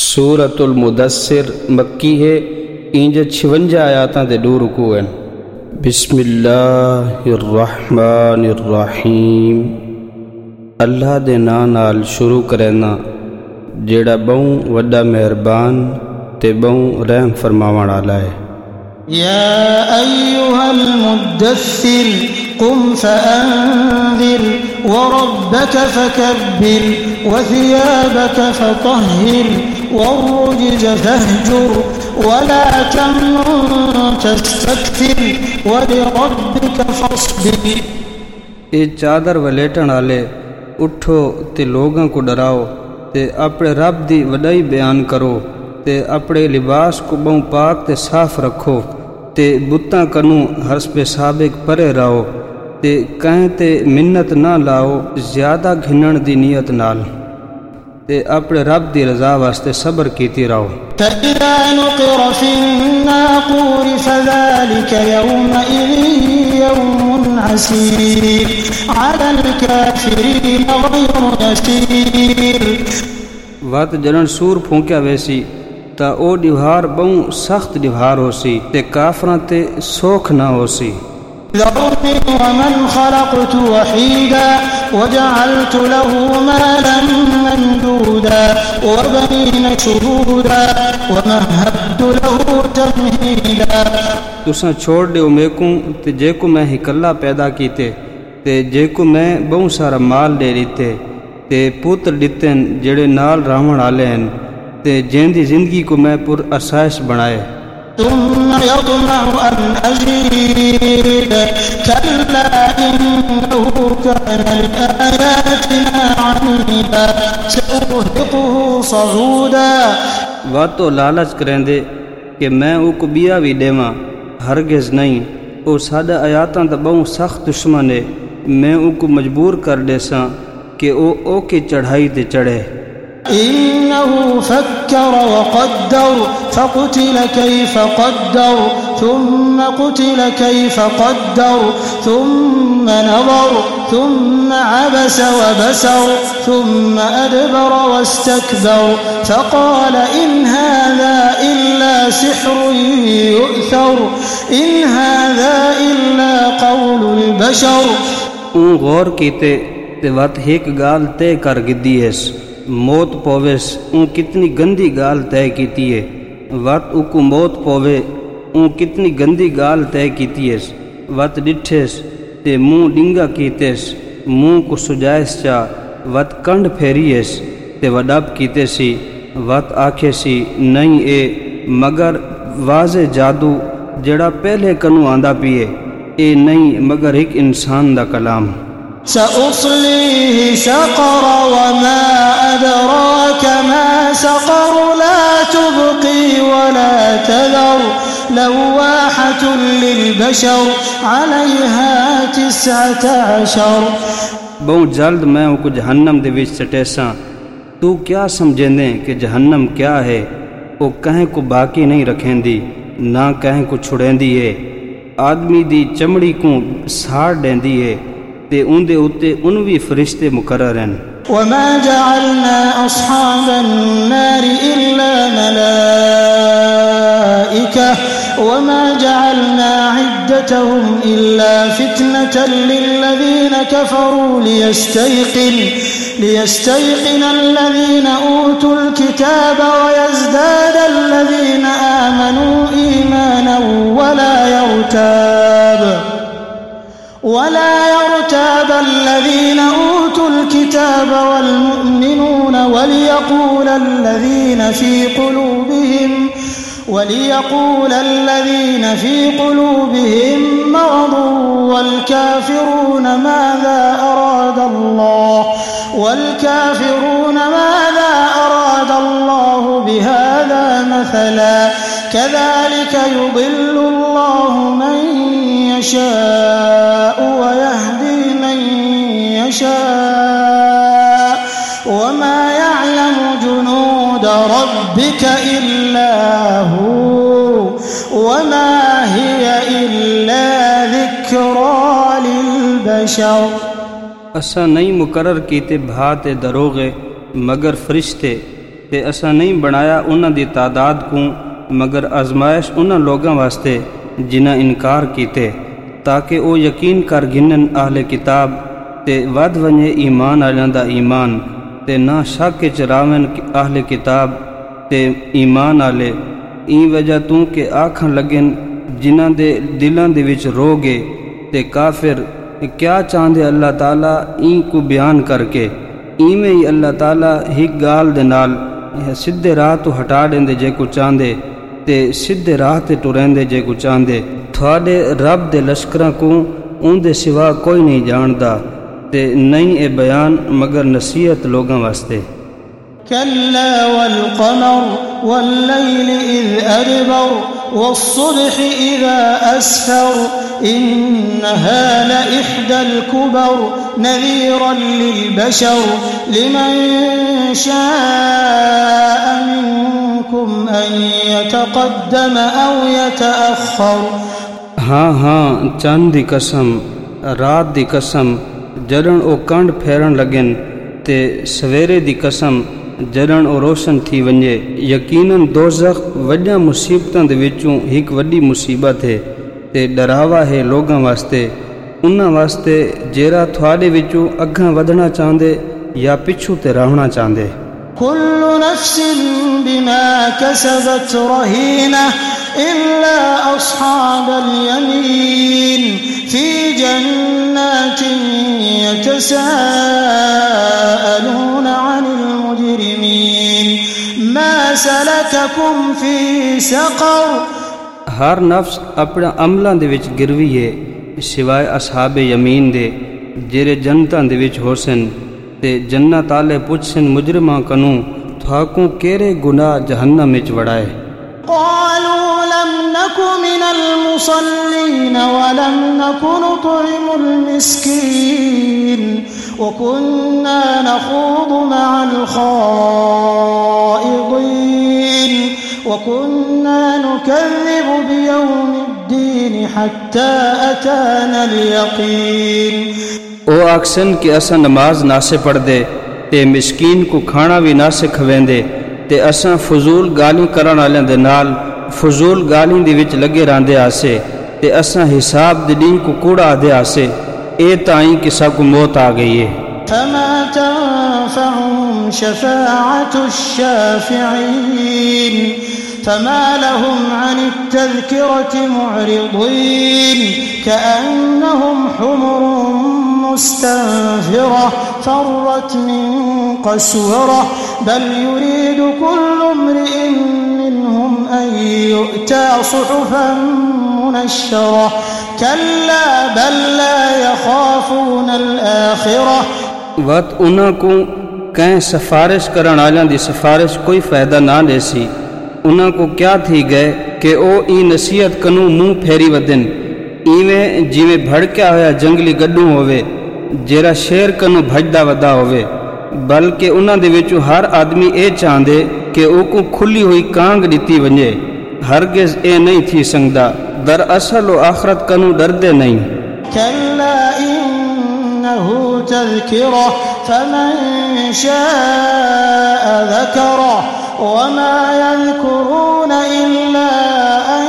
سورۃ المدثر مکی ہے، انج 56 آیاتاں دے 2 رکوع ہیں۔ بسم اللہ الرحمن الرحیم، اللہ دے ناں نال شروع کرینا جیڑا بہوں وڈا مہربان تے بہوں رحم فرماون والا ہے۔ یا ایھا المدثر قم فانذر وربک فکبر وثیابک فطہر والرجز فاہجر ولا تمنن تستکثر ولربک فاصبر۔ اے چادر ولیٹن والے، اٹھو تے لوگاں کو ڈراؤ تے اپنے رب دی وڈائی بیان کرو تے اپنے لباس کو بہوں پاک تے صاف رکھو تے بتاں کنوں حسب سابق پرے رہو تے کہیں تے منت نہ لاؤ زیادہ گھنن دی نیت نال تے اپنے رب دی رضا واسطے صبر کیتی رہو۔ فَإِذَا نُقِرَ فِي النَّاقُورِ فَذَلِكَ يَوْمَئِذٍ يَوْمٌ عَسِيرٌ عَلَى الْكَافِرِينَ غَيْرُ يَسِيرٌ۔ وقت جنن سور پھونکیا ویسی تا او ڈیوہار بہوں سخت ڈیوہار ہو سی تے کافراں تے سوکھ نہ ہو سی۔ ذرني ومن خلقت وحيدا وجعلت له مالا ممدودا وبنين شهودا ومهدت له تمهيدا۔ تساں چھوڑ دیو میکوں تے جے کو میں ہکلا پیدا کیتے تے جے کو میں بہوں سارا مال دے دیتے تے پتر ڈتن جڑے نال راون والے ہیں تے جیندی زندگی کو میں پر آسائش بنائے۔ ثم يطمع أن أزيد كلا إنه كان لآياتنا عنيدا سأرهقه صعودا۔ وہ تو لالچ کریں دے کہ میں او کو بیا بھی دیواں، ہرگز نہیں، او ساڈا آیاتاں دا بہوں سخت دشمن ہے، میں او کو مجبور کر دیساں کہ او کی چڑھائی تے چڑھے۔ إنه فكر وقدر فقتل كيف قدر ثم قتل كيف قدر ثم نظر ثم عبس وبسر ثم أدبر واستكبر فقال إن هذا إلا سحر يؤثر إن هذا إلا قول البشر۔ اون غور کیتے تے وات ایک گال تے کر گدی ہے، موت پوویس اون کتنی گندی گال طے کیتی ہے، وقت او کو موت پووے اون کتنی گندی گال طے کیتی ہے، وقت ڈٹھیس تے منہ ڈنگا کیتیس، منہ کو سجائس چا، وقت کنڈ پھیریس تے وڈب کیتے سی، وقت آکھے سی نہیں اے مگر واضح جادو جڑا پہلے کنو آندا پیے، اے نہیں مگر ایک انسان دا کلام۔ سأصليه سقر وما أدراك ما سقر لا تبقي ولا تذر لواحة للبشر عليها 19۔ بہوں جلد میں کو جہنم دے وچ سٹیساں، تو کیا سمجھیندے کہ جہنم کیا ہے، او کہیں کو باقی نہیں رکھیں دی نہ کہیں کو چھڑیں دی ہے، آدمی دی چمڑی کو ساڑ دیں دی ہے تے ان دے اتے انوی فرشتے مقرر ہیں۔ وما جعلنا أصحاب النار إلا ملائكة وما جعلنا عدتهم إلا فتنة للذين كفروا ليستيقن الذين أوتوا الكتاب ويزداد الذين آمنوا إيمانا ولا يرتاب الذين أوتوا الكتاب والمؤمنون وليقول الذين في قلوبهم مرض والكافرون ماذا أراد الله بهذا مثلا كذلك يضل الله من يشاء ويهدي من يشاء وما يعلم جنود ربك إلا هو وما هي إلا ذكرى للبشر۔ اساں نہیں مقرر کیتے بھاتے دروغے مگر فرشتے تے اساں نہیں بنایا انہاں دی تعداد کو مگر آزمائش انہاں لوگاں واسطے جنہاں انکار کیتے تاکہ او یقین کر گنن اہل کتاب تے ود ونجے ایمان آلیاں دا ایمان تے نہ شک چ راون اہل کتاب تے ایمان آلے این وجہ تو کہ آکھن لگن جنہاں دے دلاں دے وچ رو گے تے کافر کیا چاہندے اللہ تعالیٰ این کو بیان کر کے ایویں ہی اللہ تعالیٰ ہک گال دے نال سدھے راہ تو ہٹا دیندے جے کو چاہندے تے سدھے راہ تے ٹریندے جے کو چاہندے تھوڑے رب دے لشکراں کو اون دے سوا کوئی نہیں جاندا تے نہیں اے بیان مگر نصیحت لوگاں واسطے كلا والقمر والليل إذ أدبر والصبح إذا أسفر إنها لإحدى الكبر نذيرا للبشر لمن شاء منكم أن يتقدم أو يتأخر ہاں چاند دی قسم رات دی قسم جڑن او کنڈ پھیرن لگن تے سویرے دی قسم جڑن او روشن تھی ونجے یقیناً دوزخ وڈیاں مصیبتاں دے وچوں ایک وڈی مصیبت ہے تے ڈراوا ہے لوگاں واسطے انہاں واسطے جیڑا تھوڑے وچوں اگاں ودھنا چاہندے یا پچھو تے رہنا چاہندے كل نفس بما كسبت رهينة إلا أصحاب اليمين في جنات يتساءلون عن المجرمين ما سلككم في سقر ہر نفس اپنا عملاں دے وچ گروی ہے سوائے اصحاب یمین دے جڑے جنتاں دے وچ ہوسن تے جنت والے پوچھن مجرماں کنوں تھاکوں کیڑے گناہ جہنم وچ وڑائے قالوا لم نك من المصلين ولم نك نطعم المسكين وكنا نخوض مع الخائضين وكنا نكذب بيوم الدين حتى أتانا اليقين او آکسن کہ اساں نماز نہ سے پڑھ دے تے مسکین کو کھانا بھی نہ سے کھویندے تے اساں فضول گالی کرن والے دے نال فضول گالی دی وچ لگے راندے آسے تے اساں حساب دے دین کو کوڑا دے آسے اے تائیں کہ سب کو موت آ گئی ہے فما تنفعهم شفاعة الشافعين فما لهم عن التذكرة معرضين كأنهم حمر مستنفرة فرت من قسورة بل يريد كل امرئ منهم أن يؤتى صحفا منشرة كلا بل لا يخافون الآخرة وقت انہاں کو کہیں سفارش کرن آلیاں دی سفارش کوئی فائدہ نہ لے سی انہاں کو کیا تھی گئے کہ او ای نصیحت کنوں منہ پھیری ودن ایویں جیویں بھڑکیا ہویا جنگلی گڈوں ہوئے جیرا شیر کنوں بھجدا ودا ہوئے بلکہ انہاں دے وچوں ہر آدمی اے چاہندے کہ او کو کھلی ہوئی کانگ دتی ونجے ہرگز اے نہیں تھی سنگدا در اصل و آخرت کنوں ڈردے نہیں كلا إنه تذكرة فمن شاء ذكره وما يذكرون إلا أن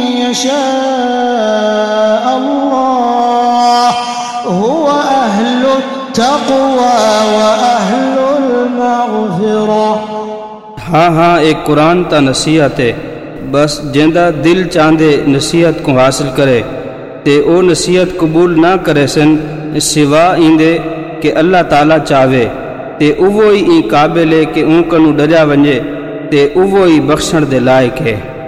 يشاء الله هو أهل التقوى وأهل المغفرة ہاں ایک قرآن تا نصیحت ہے بس جیندہ دل چاندے نصیحت کو حاصل کرے تے او نصیحت قبول نہ کرے سن سوا ایندے کہ اللہ تعالیٰ چاہے تے اوہی قابل ہے کہ اون کنوں ڈریا ونجے تے اوہی بخشن دے لائق ہے